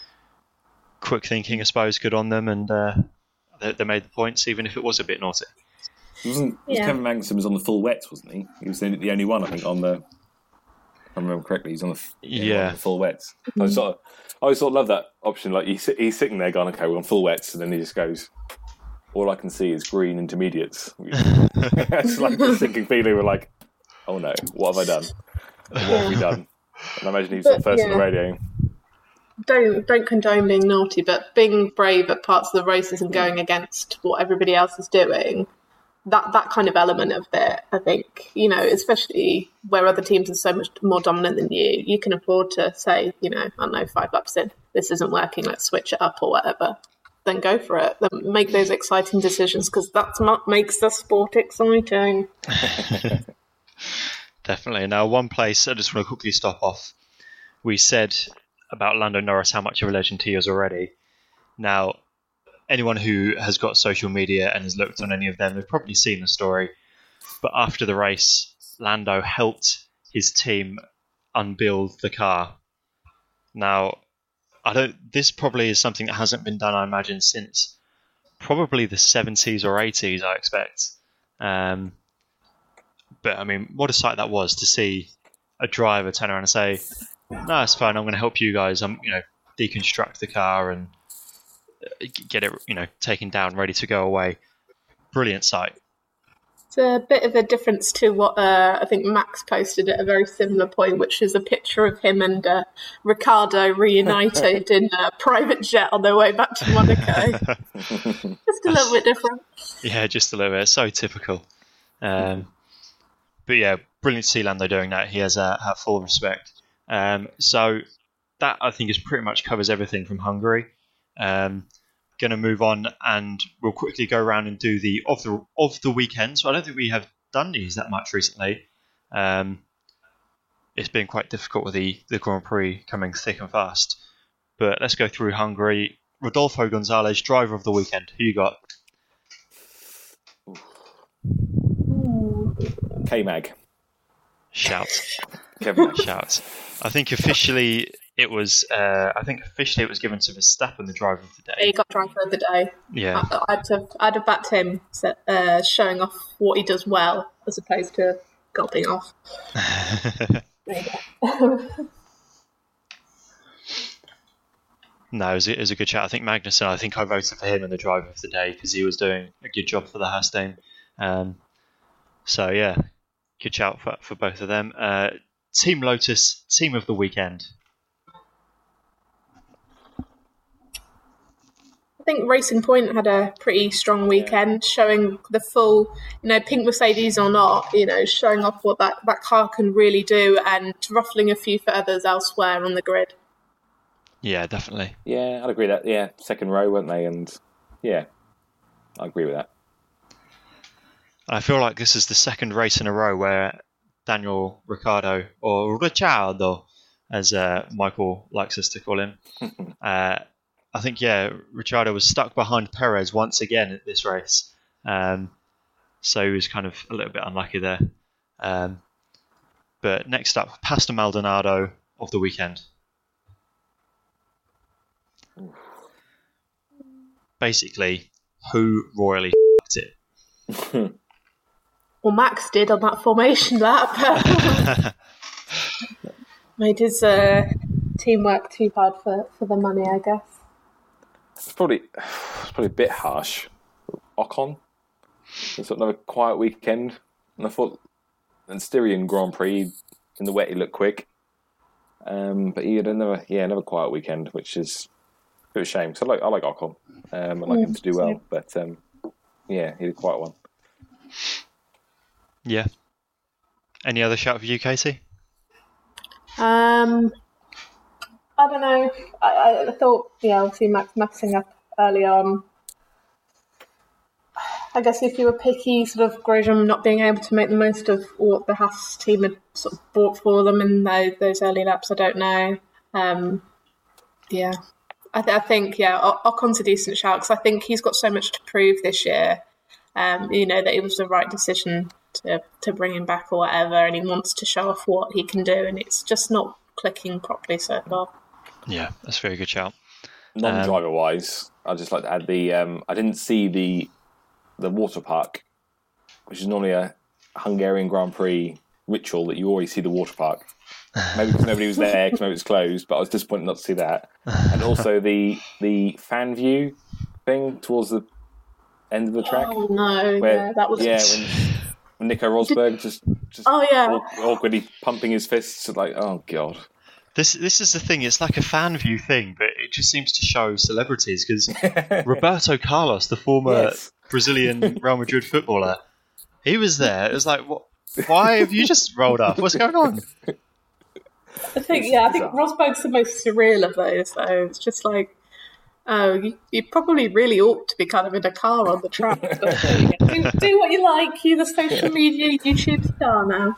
quick thinking, I suppose, good on them, and they made the points, even if it was a bit naughty.
Kevin Magnussen was on the full wets, wasn't he? He was the only one, I think, on the. If I remember correctly, he's on the full wets. I always sort of love that option. Like he's sitting there going, "Okay, we're on full wets," and then he just goes, "All I can see is green intermediates." It's like a sinking feeling. We're like, "Oh no, what have I done? What have we done?" And I imagine he's first on the radio.
Don't condone being naughty, but being brave at parts of the races and going against what everybody else is doing. That kind of element of it, I think, you know, especially where other teams are so much more dominant than you can afford to say, you know, I don't know, 5 laps in, this isn't working, let's switch it up or whatever. Then go for it. Then make those exciting decisions, because that's what makes the sport exciting.
Definitely. Now, one place I just want to quickly stop off. We said about Lando Norris how much of a legend he is already. Now, anyone who has got social media and has looked on any of them, they've probably seen the story. But after the race, Lando helped his team unbuild the car. Now, this probably is something that hasn't been done, I imagine, since probably the 70s or 80s, I expect. But I mean, what a sight that was to see a driver turn around and say, "No, it's fine. I'm going to help you guys. Deconstruct the car and get it, taken down, ready to go away." Brilliant sight.
It's a bit of a difference to what I think Max posted at a very similar point, which is a picture of him and Ricciardo reunited in a private jet on their way back to Monaco. Just a little bit different.
Yeah, just a little bit. So typical. But yeah, brilliant to see Lando doing that. He has our full respect. So that, I think, pretty much covers everything from Hungary. Going to move on, and we'll quickly go around and do the of the weekend. So I don't think we have done news that much recently. It's been quite difficult with the Grand Prix coming thick and fast. But let's go through Hungary. Rodolfo Gonzalez, driver of the weekend. Who you got?
K-Mag.
Shout.
Kevin.
Shout. I think officially it was given to Verstappen, the driver of the day.
He got driver of the day.
Yeah.
I'd have backed him, showing off what he does well, as opposed to gobbing off. There you go.
No, it was a good chat. I think Magnussen, I voted for him in the driver of the day because he was doing a good job for the Haas team. So, yeah, good shout for both of them. Team Lotus, team of the weekend.
I think Racing Point had a pretty strong weekend, showing the full, pink Mercedes or not, showing off what that car can really do and ruffling a few feathers elsewhere on the grid.
Yeah, definitely.
Yeah, I'd agree that. Yeah, second row, weren't they? And yeah, I agree with that.
I feel like this is the second race in a row where Daniel Ricciardo, or Ricciardo, as Michael likes us to call him, I think, Ricciardo was stuck behind Perez once again at this race. So he was kind of a little bit unlucky there. But next up, Pastor Maldonado of the weekend. Basically, who royally f***ed it?
Well, Max did on that formation lap. Made his teamwork too hard for the money, I guess.
It's probably a bit harsh. Ocon. It's another quiet weekend. And I thought in Styrian Grand Prix, in the wet, he looked quick. But he had another quiet weekend, which is a bit of a shame. So I like Ocon. I like him to do well. But he had a quiet one.
Yeah. Any other shout for you, Katie?
I don't know. I thought, obviously Max messing up early on. I guess if you were picky, sort of Grosjean not being able to make the most of what the Haas team had sort of brought for them in those early laps, I don't know. I think Ocon's a decent shout because I think he's got so much to prove this year. That it was the right decision to bring him back or whatever, and he wants to show off what he can do, and it's just not clicking properly so far.
Yeah, that's a very good shout.
Non-driver wise, I'd just like to add I didn't see the water park, which is normally a Hungarian Grand Prix ritual that you always see the water park. Maybe because nobody was there, because maybe it was closed, but I was disappointed not to see that. And also the fan view thing towards the end of the track.
Oh no, that was
when Nico Rosberg just awkwardly pumping his fists, like, oh god.
This is the thing. It's like a fan view thing, but it just seems to show celebrities because Roberto Carlos, the former Brazilian Real Madrid footballer, he was there. It was like, what? Why have you just rolled up? What's going on?
I think Rosberg's the most surreal of those. So it's just like, oh, you probably really ought to be kind of in a car on the track. But do what you like. You're the social media YouTube star now.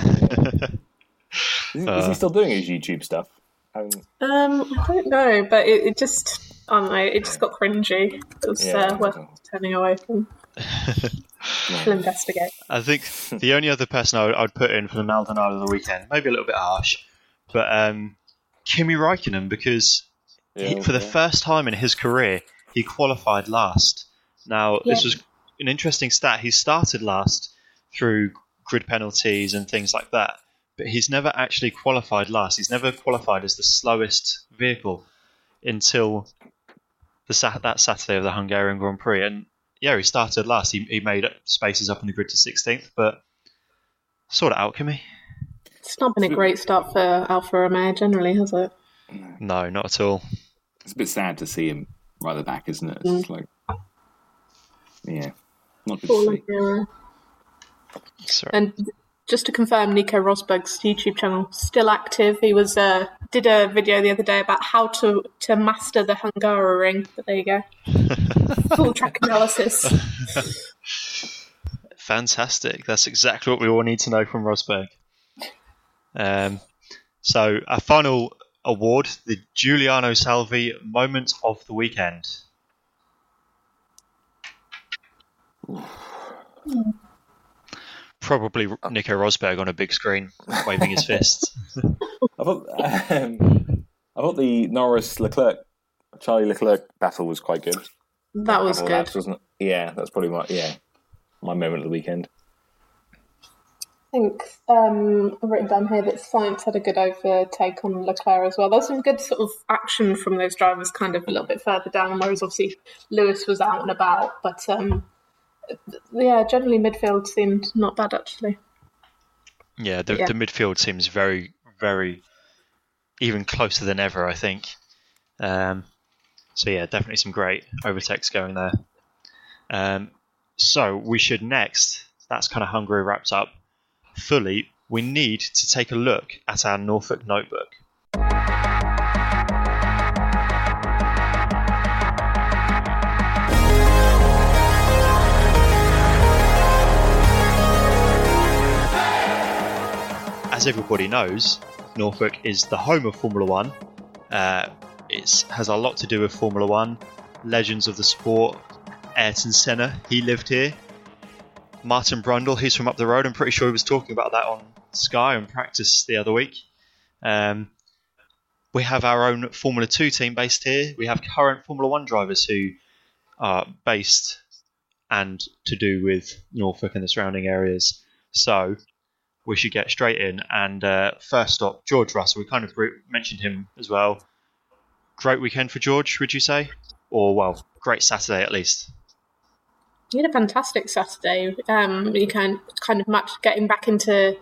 Is he still doing his YouTube stuff?
I don't know, but it just, I don't know, it just got cringy. It was worth turning away from. We'll investigate.
I think the only other person I would put in for the Maldonado of the weekend, maybe a little bit harsh, but Kimi Räikkönen, because for the first time in his career, he qualified last. Now, this was an interesting stat. He started last through grid penalties and things like that, but he's never actually qualified last. He's never qualified as the slowest vehicle until that Saturday of the Hungarian Grand Prix. And he started last. He made spaces up in the grid to 16th, but sort it out, Kimi.
It's not been a great start for Alfa Romeo generally, has it?
No, not at all.
It's a bit sad to see him right at the back, isn't it? It's like, not good to see.
Sorry.
And just to confirm, Nico Rosberg's YouTube channel still active. He was did a video the other day about how to master the Hungaroring. But there you go, full track analysis.
Fantastic. That's exactly what we all need to know from Rosberg. So our final award, the Giuliano Salvi Moment of the Weekend. Probably Nico Rosberg on a big screen, waving his fists.
I thought the Charlie Leclerc battle was quite good.
That was good.
Laps, wasn't it? Yeah, that's probably my moment of the weekend.
I think I've written down here that Sainz had a good overtake on Leclerc as well. There was some good sort of action from those drivers kind of a little bit further down, whereas obviously Lewis was out and about. But generally midfield seemed not bad actually.
Yeah, the midfield seems very, very even closer than ever, I think. So yeah, definitely some great overtakes going there. So we should next, that's kind of Hungary wrapped up fully, we need to take a look at our Norfolk notebook. As everybody knows, Norfolk is the home of Formula One. It has a lot to do with Formula One, legends of the sport. Ayrton Senna, he lived here. Martin Brundle, he's from up the road. I'm pretty sure he was talking about that on Sky in practice the other week. We have our own Formula 2 team based here. We have current Formula 1 drivers who are based and to do with Norfolk and the surrounding areas. So we should get straight in. And first up, George Russell. We kind of mentioned him as well. Great weekend for George, would you say? Or, well, great Saturday at least.
He had a fantastic Saturday. You can kind of match getting back into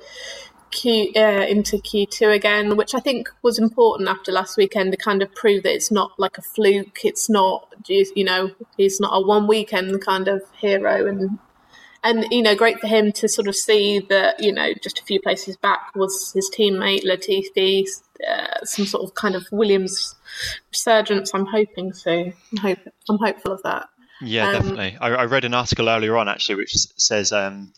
Q2 again, which I think was important after last weekend to kind of prove that it's not like a fluke. It's not, he's not a one weekend kind of hero, and great for him to sort of see that just a few places back was his teammate Latifi, some sort of kind of Williams resurgence. I'm hoping so. I'm hopeful of that.
Yeah, definitely. I read an article earlier on, actually, which says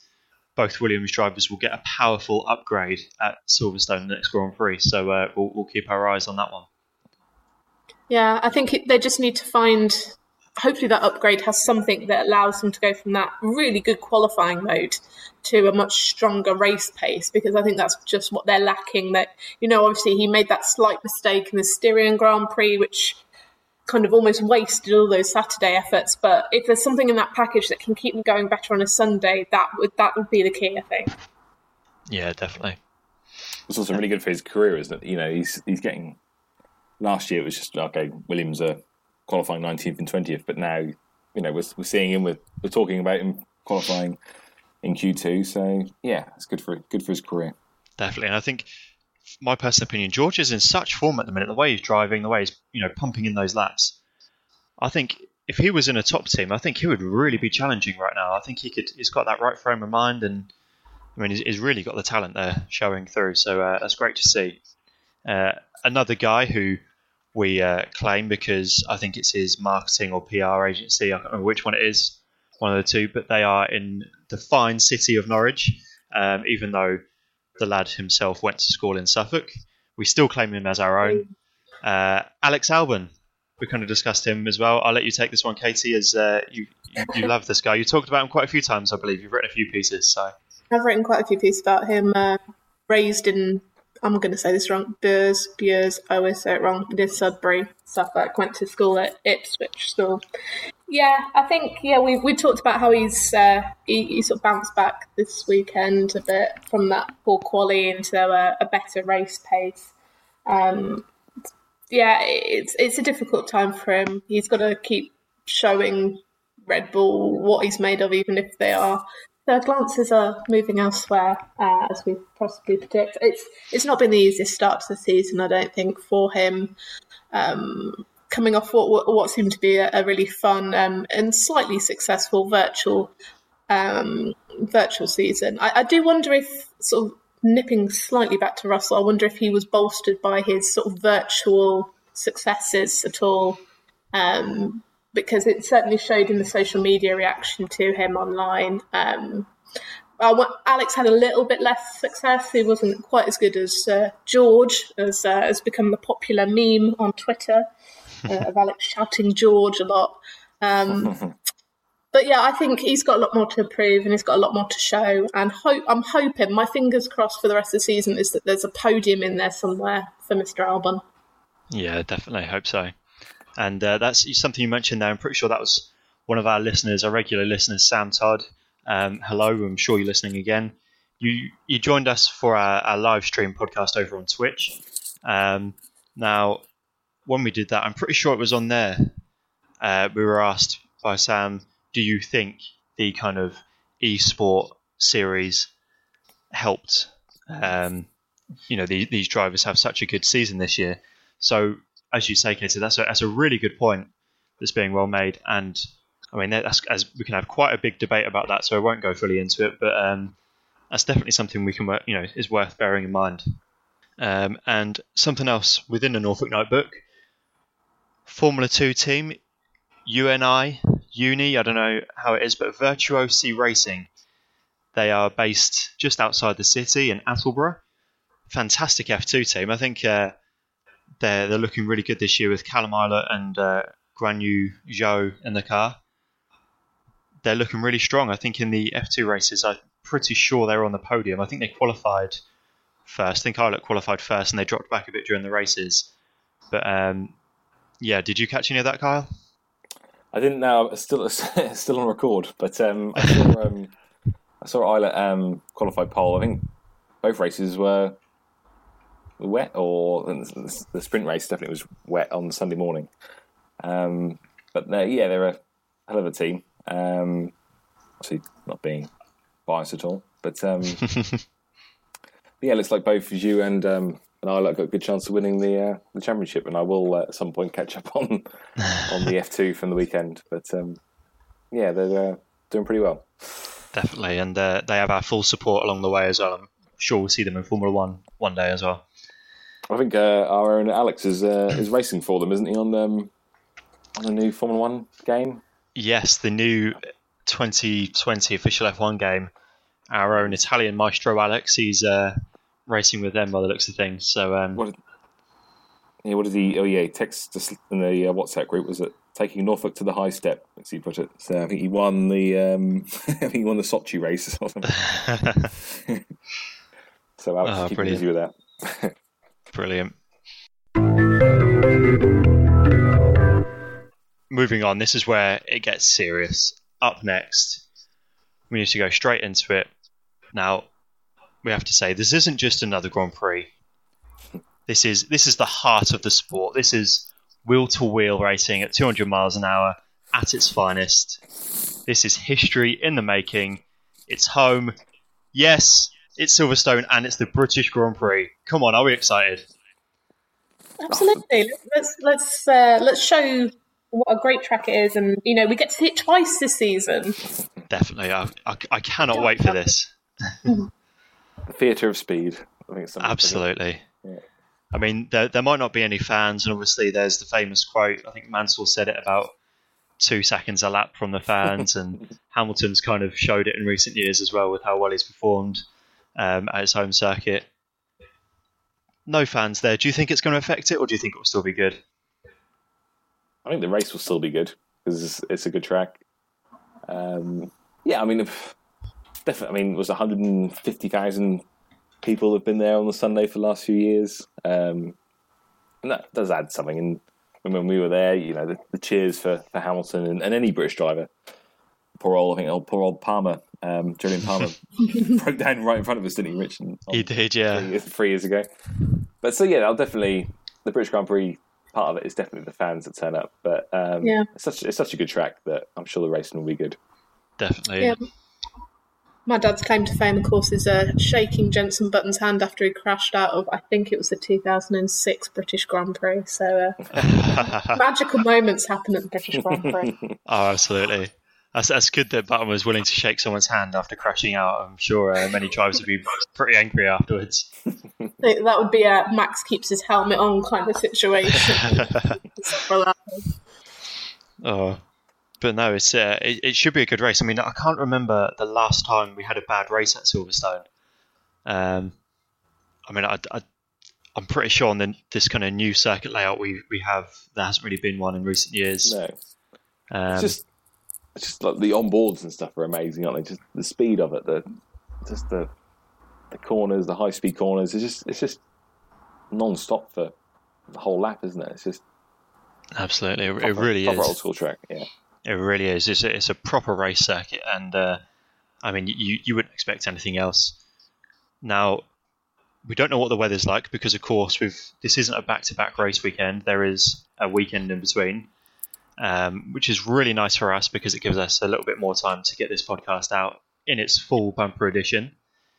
both Williams drivers will get a powerful upgrade at Silverstone the next Grand Prix. So we'll keep our eyes on that one.
Yeah, I think they just need to find... Hopefully that upgrade has something that allows them to go from that really good qualifying mode to a much stronger race pace, because I think that's just what they're lacking. That obviously he made that slight mistake in the Styrian Grand Prix, which kind of almost wasted all those Saturday efforts. But if there's something in that package that can keep them going better on a Sunday, that would be the key, I think.
Yeah, definitely.
It's also really good for his career, isn't it? He's getting... Last year it was just, okay, Williams are qualifying 19th and 20th, but now, we're seeing him we're talking about him qualifying in Q2. So yeah, it's good for his career.
Definitely, and I think, my personal opinion, George is in such form at the minute. The way he's driving, the way he's pumping in those laps. I think if he was in a top team, I think he would really be challenging right now. I think he's got that right frame of mind, and he's really got the talent there showing through. So that's great to see. Another guy who we claim because I think it's his marketing or PR agency. I can't remember which one it is, one of the two, but they are in the fine city of Norwich. Even though the lad himself went to school in Suffolk, we still claim him as our own. Alex Albon, we kind of discussed him as well. I'll let you take this one, Katie, as you love this guy. You talked about him quite a few times, I believe. You've written a few pieces. So
I've written quite a few pieces about him. Raised in, I'm going to say this wrong, Bures, I always say it wrong, did Sudbury, Suffolk, went to school at Ipswich School. Yeah, I think, we talked about how he's he sort of bounced back this weekend a bit from that poor quali into a better race pace. It's a difficult time for him. He's got to keep showing Red Bull what he's made of, even if their glances are moving elsewhere, as we possibly predict. It's not been the easiest start to the season, I don't think, for him. Coming off what seemed to be a really fun and slightly successful virtual season. I do wonder if, sort of nipping slightly back to Russell, I wonder if he was bolstered by his sort of virtual successes at all, because it certainly showed in the social media reaction to him online. Alex had a little bit less success. He wasn't quite as good as George, as has become the popular meme on Twitter of Alex shouting George a lot. But yeah, I think he's got a lot more to prove and he's got a lot more to show. And I'm hoping, my fingers crossed for the rest of the season, is that there's a podium in there somewhere for Mr. Albon.
Yeah, definitely. Hope so. And that's something you mentioned there. I'm pretty sure that was one of our listeners, our regular listeners, Sam Todd. Hello, I'm sure you're listening again. You joined us for our live stream podcast over on Twitch. Now, when we did that, I'm pretty sure it was on there. We were asked by Sam, do you think the kind of esport series helped these drivers have such a good season this year? So, as you say, Katie, that's a really good point that's being well made. And I mean, we can have quite a big debate about that, so I won't go fully into it. But that's definitely something we can, is worth bearing in mind. And something else within the Norfolk Notebook, Formula 2 team, Uni, I don't know how it is, but Virtuosi Racing. They are based just outside the city in Attleborough. Fantastic F2 team. I think they're looking really good this year with Callum Eilert and Guan Yu Zhou in the car. They're looking really strong. I think in the F2 races, I'm pretty sure they were on the podium. I think they qualified first. I think Eilert qualified first and they dropped back a bit during the races. But did you catch any of that, Kyle?
I didn't know. It's still on record, but I saw Eilert qualify pole. I think both races were wet, or the sprint race definitely was wet on Sunday morning. But they're a hell of a team. Obviously, not being biased at all, but it looks like both you and Eilert got a good chance of winning the championship, and I will at some point catch up on the F2 from the weekend. But they're doing pretty well.
Definitely, and they have our full support along the way as well. I'm sure we'll see them in Formula 1 one day as well.
I think our own Alex is racing for them, isn't he, on a new Formula 1 game?
Yes, the new 2020 official F1 game. Our own Italian maestro Alex, he's racing with them by the looks of things. So
what did he? Oh yeah, he texted us in the WhatsApp group. Was it taking Norfolk to the high step, as he put it? So I think he won the Sochi race or something. So Alex is keeping busy with that.
Brilliant. Moving on, this is where it gets serious. Up next, we need to go straight into it. Now, we have to say, this isn't just another Grand Prix. This is the heart of the sport. This is wheel-to-wheel racing at 200 miles an hour at its finest. This is history in the making. It's home. Yes, it's Silverstone, and it's the British Grand Prix. Come on, are we excited?
Absolutely. Let's show what a great track it is, and we get to see it twice this season.
Definitely, I cannot wait for this.
The theatre of speed. I think it's
absolutely.
Yeah.
I mean, there might not be any fans, and obviously there's the famous quote. I think Mansell said it about 2 seconds a lap from the fans, and Hamilton's kind of showed it in recent years as well with how well he's performed at his home circuit. No fans there. Do you think it's going to affect it, or do you think it will still be good?
I think the race will still be good because it's a good track. I mean, definitely. I mean, it was 150,000 people have been there on the Sunday for the last few years, and that does add something. And when we were there, the cheers for Hamilton and any British driver. Poor old Palmer, Julian Palmer, broke down right in front of us, didn't he, Rich?
He did, yeah.
3 years ago. But so I'll definitely, the British Grand Prix part of it is definitely the fans that turn up. But it's such a good track that I'm sure the racing will be good.
Definitely.
Yeah. My dad's claim to fame, of course, is shaking Jenson Button's hand after he crashed out of, I think it was the 2006 British Grand Prix. So magical moments happen at the British Grand Prix.
Oh, absolutely. That's good that Button was willing to shake someone's hand after crashing out. I'm sure many drivers would be pretty angry afterwards.
That would be a Max keeps his helmet on kind of situation.
Oh. But no, it should be a good race. I mean, I can't remember the last time we had a bad race at Silverstone. I mean, I'm pretty sure on this kind of new circuit layout we have, there hasn't really been one in recent years.
No, it's just like the onboards and stuff are amazing, aren't they? Just the speed of it, the corners, the high speed corners. It's just non-stop for the whole lap, isn't it? It's just
absolutely, it
proper,
really
proper
is.
Old school track, yeah.
It really is. It's a proper race circuit, and I mean, you wouldn't expect anything else. Now, we don't know what the weather's like because, of course, this isn't a back-to-back race weekend. There is a weekend in between, which is really nice for us because it gives us a little bit more time to get this podcast out in its full bumper edition.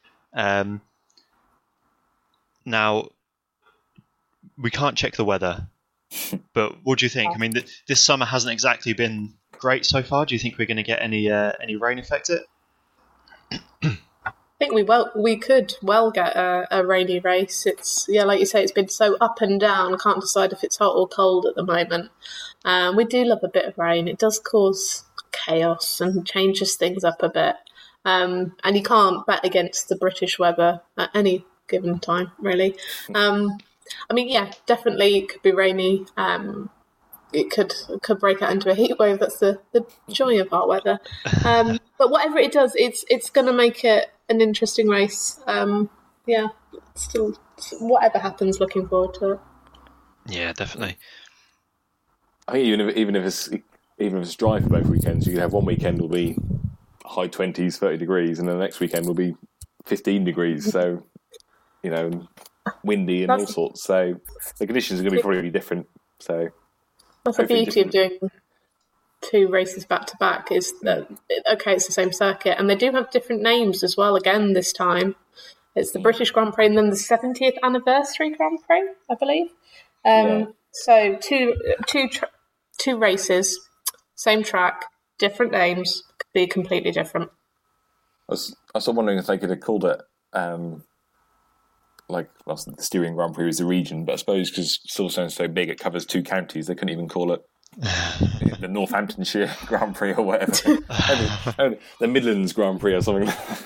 Now, we can't check the weather, but what do you think? I mean, this summer hasn't exactly been great so far. Do you think we're going to get any rain affected?
I think we could get a rainy race. It's like you say, it's been so up and down. I can't decide if it's hot or cold at the moment. We do love a bit of rain. It does cause chaos and changes things up a bit. And you can't bet against the British weather at any given time, really. I mean, yeah, definitely it could be rainy. It could break out into a heat wave. That's the joy of our weather. But whatever it does, it's going to make it an interesting race. Still, whatever happens, looking forward to it.
Yeah, definitely.
I think even if it's dry for both weekends, you can have one weekend will be high 20s, 30 degrees, and then the next weekend will be 15 degrees. So, windy and all sorts. So the conditions are going to be probably different. So
that's the beauty of doing two races back to back is that it's the same circuit, and they do have different names as well. Again, this time it's the British Grand Prix and then the 70th anniversary Grand Prix, I believe. So two races, same track, different names, could be completely different.
I was wondering if they could have called it the Styrian Grand Prix is the region, but I suppose because Silverstone's so big, it covers 2 counties. They couldn't even call it the Northamptonshire Grand Prix or whatever. The Midlands Grand Prix or something.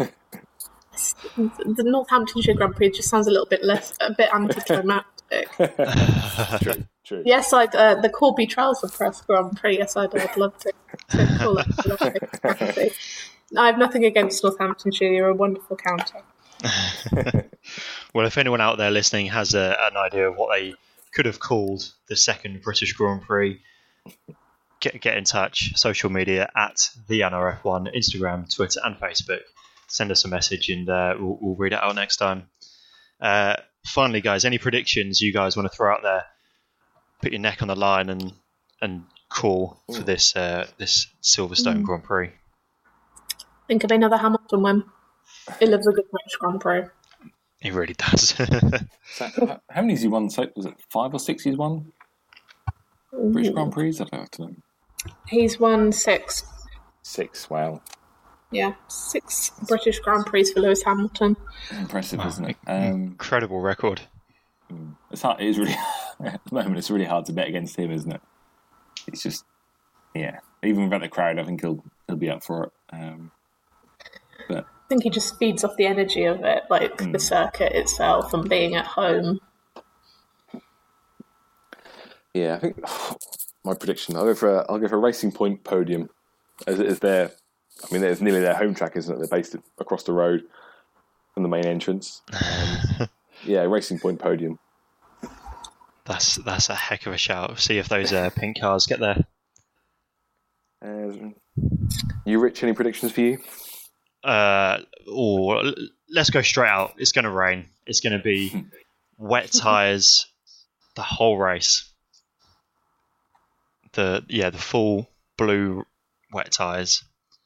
The Northamptonshire Grand Prix just sounds a bit anticlimactic.
True.
Yes, the Corby Trials of Press Grand Prix. Yes, I'd love to call it. I have nothing against Northamptonshire. You're a wonderful county.
Well, if anyone out there listening has an idea of what they could have called the second British Grand Prix, get in touch. Social media at the NRF1, Instagram, Twitter, and Facebook. Send us a message, and we'll read it out next time. Finally, guys, any predictions you guys want to throw out there? Put your neck on the line and call for this Silverstone Grand Prix.
Think of another Hamilton win. He loves a good British Grand Prix.
He really does.
So, how many has he won? So, was it 5 or 6 he's won? British Grand Prix? I don't know.
He's won 6.
6, wow.
Yeah, 6 British Grand Prix for Lewis Hamilton.
Impressive, isn't it?
Incredible record.
It's hard. It is really at the moment. It's really hard to bet against him, isn't it? It's just, yeah. Even without the crowd, I think he'll be up for it. But
I think he just feeds off the energy of it, like the circuit itself and being at home.
Yeah, I think my prediction. I'll go for a Racing Point podium, as it is their. I mean, it's nearly their home track, isn't it? They're based across the road from the main entrance. Yeah, Racing Point podium.
That's a heck of a shout. See if those pink cars get there.
You, Rich, any predictions for you?
Let's go straight out. It's going to rain. It's going to be wet tyres the whole race. The full blue wet tyres.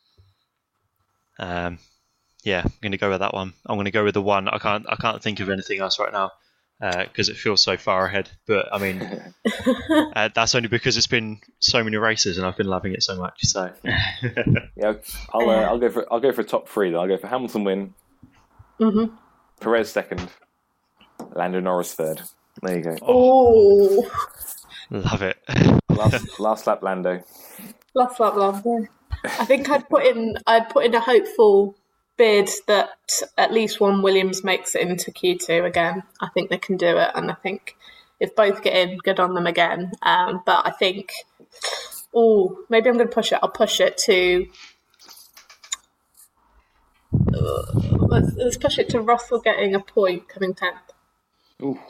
I'm going to go with that one. I'm going to go with the one. I can't think of anything else right now because it feels so far ahead. But I mean, that's only because it's been so many races and I've been loving it so much. So
yeah, I'll go for top 3. Then I'll go for Hamilton win, Perez second, Lando Norris third. There you go.
Oh,
love it.
Last lap Lando.
Blah blah blah. Yeah. I think I'd put in a hopeful bid that at least one Williams makes it into Q2 again. I think they can do it, and I think if both get in, good on them again. But I think, maybe I'm going to push it. I'll push it to. Let's push it to Russell getting a point, coming 10th.
Ooh.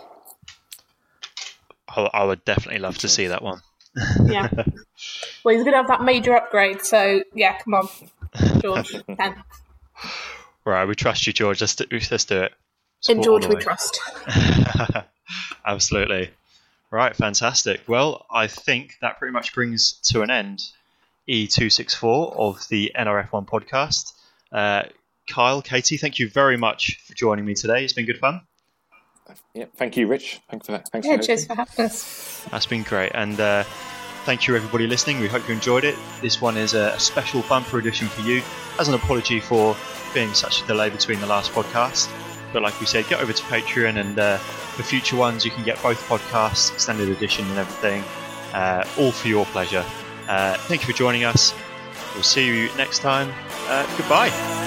I would definitely love to see that one.
Yeah. Well, he's going to have that major upgrade, so yeah, come on, George. 10.
Right, we trust you, George. Let's do it.
In George we trust.
Absolutely. Right, fantastic. Well, I think that pretty much brings to an end E264 of the NRF1 podcast. Kyle, Katie, thank you very much for joining me today. It's been good fun.
Yeah, thank you, Rich. Thanks for that.
Cheers for having us.
That's been great. And thank you, everybody listening. We hope you enjoyed it. This one is a special bumper edition for you, as an apology for being such a delay between the last podcast. But like we said, get over to Patreon, and for future ones, you can get both podcasts, extended edition and everything, all for your pleasure. Thank you for joining us. We'll see you next time. Goodbye.